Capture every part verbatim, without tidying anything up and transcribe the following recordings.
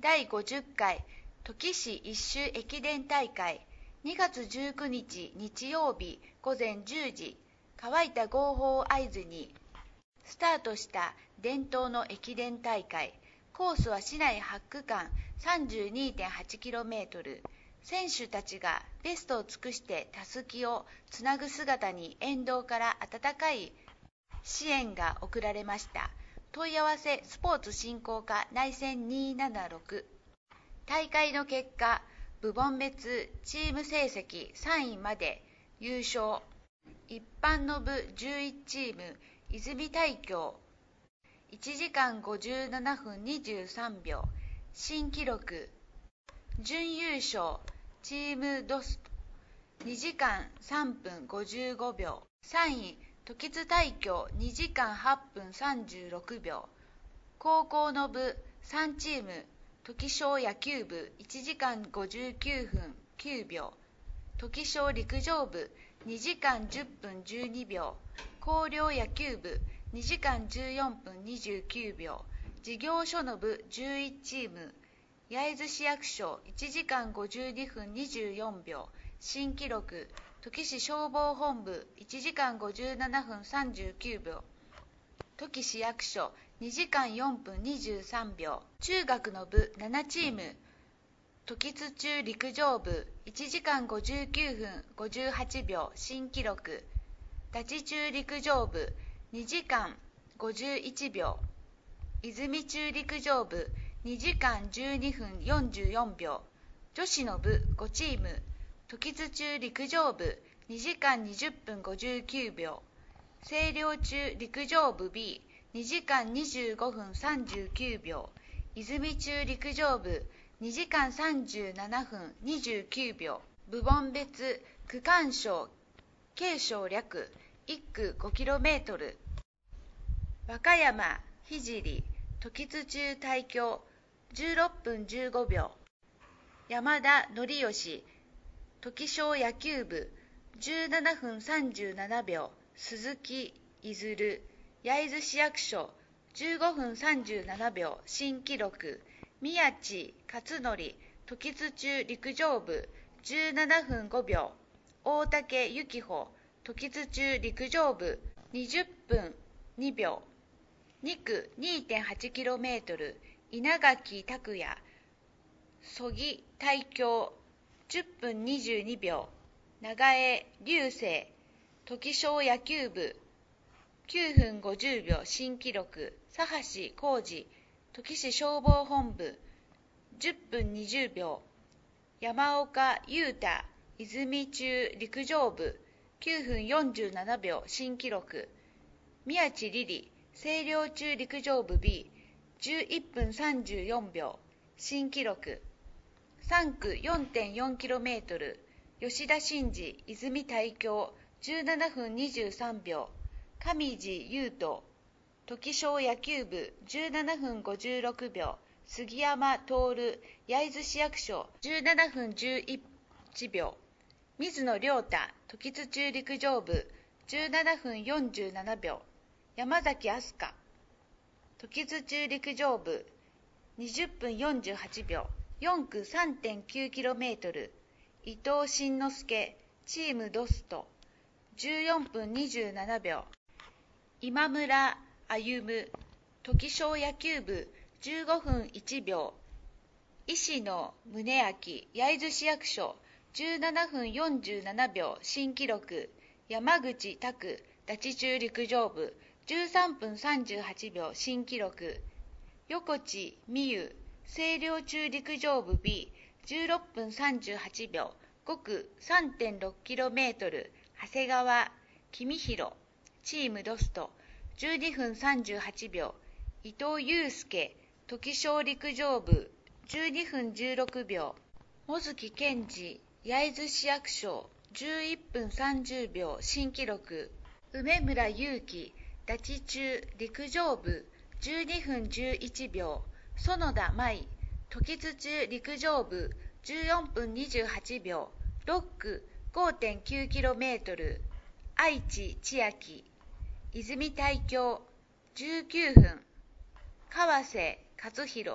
だいごじゅっかい土岐市一周駅伝大会にがつじゅうくにち日曜日ごぜんじゅうじ、乾いた号砲を合図にスタートした伝統の駅伝大会。コースは市内はちくかん さんじゅうにてんはちキロメートル。選手たちがベストを尽くしてたすきをつなぐ姿に沿道から温かい支援が送られました。問い合わせスポーツ振興課内線にーななろく。大会の結果、部門別チーム成績さんいまで優勝。一般の部じゅういちチーム、泉大京いちじかんごじゅうななふんにじゅうさんびょう、新記録。準優勝チームドストにじかんさんぷんごじゅうごびょう、さんい時津大京にじかんはっぷんさんじゅうろくびょう。高校の部さんチーム、時小野球部いちじかんごじゅうきゅうふんきゅうびょう、時小陸上部にじかんじゅっぷんじゅうにびょう、広陵野球部にじかんじゅうよんぷんにじゅうきゅうびょう、事業所の部じゅういちチーム、焼津市役所いちじかんごじゅうにふんにじゅうよんびょう、新記録。土岐市消防本部いちじかんごじゅうななふんさんじゅうきゅうびょう、土岐市役所にじかんよんぷんにじゅうさんびょう。中学の部ななチーム、時津中陸上部いちじかんごじゅうきゅうふんごじゅうはちびょう、新記録。立ち中陸上部にじかんごじゅういちびょう、泉中陸上部にじかんじゅうにふんよんじゅうよんびょう。女子の部ごチーム、時津中陸上部にじかんにじゅっぷんごじゅうきゅうびょう、清涼中陸上部 ビーにじかんにじゅうごふんさんじゅうきゅうびょう、泉中陸上部にじかんさんじゅうななふんにじゅうきゅうびょう。部門別区間賞継承略いっくごキロメートル。和歌山聖時津中大京じゅうろっぷんじゅうごびょう、山田則義時小野球部じゅうななふんさんじゅうななびょう、鈴木いずる焼津市役所じゅうごふんさんじゅうななびょう、新記録。宮地勝則時津中陸上部じゅうななふんごびょう、大竹幸穂時津中陸上部にじゅっぷんにびょう、にく にてんはちキロメートル。稲垣拓也曽木大京じゅっぷんにじゅうにびょう、長江流星時小野球部きゅうふんごじゅうびょう、新記録。佐橋浩二時市消防本部じゅっぷんにじゅうびょう、山岡裕太泉中陸上部きゅうふんよんじゅうななびょう、新記録。宮地リリ清涼中陸上部 ビーじゅういっぷんさんじゅうよんびょう、新記録。さんく よんてんよんキロメートル。吉田真二泉大京じゅうななふんにじゅうさんびょう、上地優斗時小野球部じゅうななふんごじゅうろくびょう、杉山徹焼津市役所じゅうななふんじゅういちびょう、水野亮太時津中陸上部じゅうななふんよんじゅうななびょう、山崎飛鳥時津中陸上部にじゅっぷんよんじゅうはちびょう、よんく さんてんきゅうキロメートル。伊藤慎之介チームドストじゅうよんぷんにじゅうななびょう、今村歩時小野球部じゅうごふんいちびょう、石野宗明焼津市役所じゅうななふんよんじゅうななびょう、新記録。山口拓立ち中陸上部じゅうさんぷんさんじゅうはちびょう、新記録。横地美優清涼中陸上部 ビーじゅうろっぷんさんじゅうはちびょう、ごく さんてんろくキロメートル。長谷川公弘チームドストじゅうにふんさんじゅうはちびょう、伊藤祐介時小陸上部じゅうにふんじゅうろくびょう、茂月健二焼津市役所じゅういっぷんさんじゅうびょう、新記録。梅村祐希立ち中陸上部じゅうにふんじゅういちびょう、園田舞時津中陸上部じゅうよんぷんにじゅうはちびょう、ろっく ごてんきゅうキロメートル。愛知千秋泉大京じゅうきゅうふん、川瀬勝弘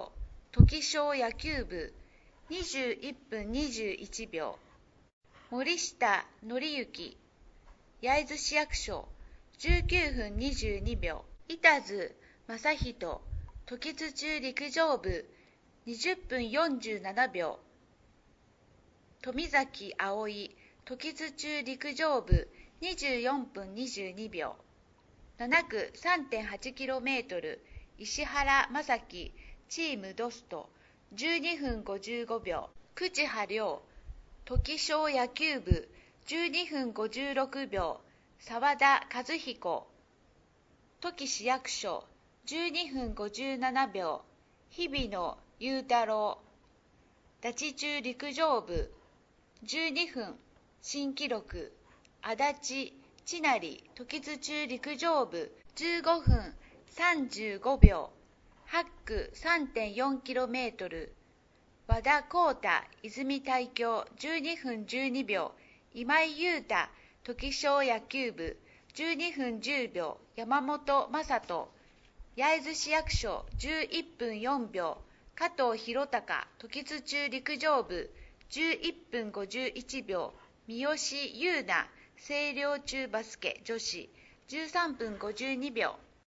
トキ小野球部にじゅういっぷんにじゅういちびょう、森下則之焼津市役所じゅうきゅうふんにじゅうにびょう、板津正人時津中陸上部にじゅっぷんよんじゅうななびょう、富崎葵時津中陸上部にじゅうよんぷんにじゅうにびょう、なな区 さんてんはちキロメートル 石原正樹チームドストじゅうにふんごじゅうごびょう、口葉亮時小野球部じゅうにふんごじゅうろくびょう、沢田和彦時市役所じゅうにふんごじゅうななびょう、日比野雄太郎立ち中陸上部じゅうにふん、新記録足立千成時津中陸上部じゅうごふんさんじゅうごびょう、はち区 さんてんよんキロメートル 和田光太泉大京じゅうにふんじゅうにびょう、今井優太時小野球部じゅうにふんじゅうびょう、山本正人焼津市役所じゅういっぷんよんびょう、加藤博隆時津中陸上部じゅういっぷんごじゅういちびょう、三好優奈星稜中バスケ女子じゅうさんぷんごじゅうにびょう。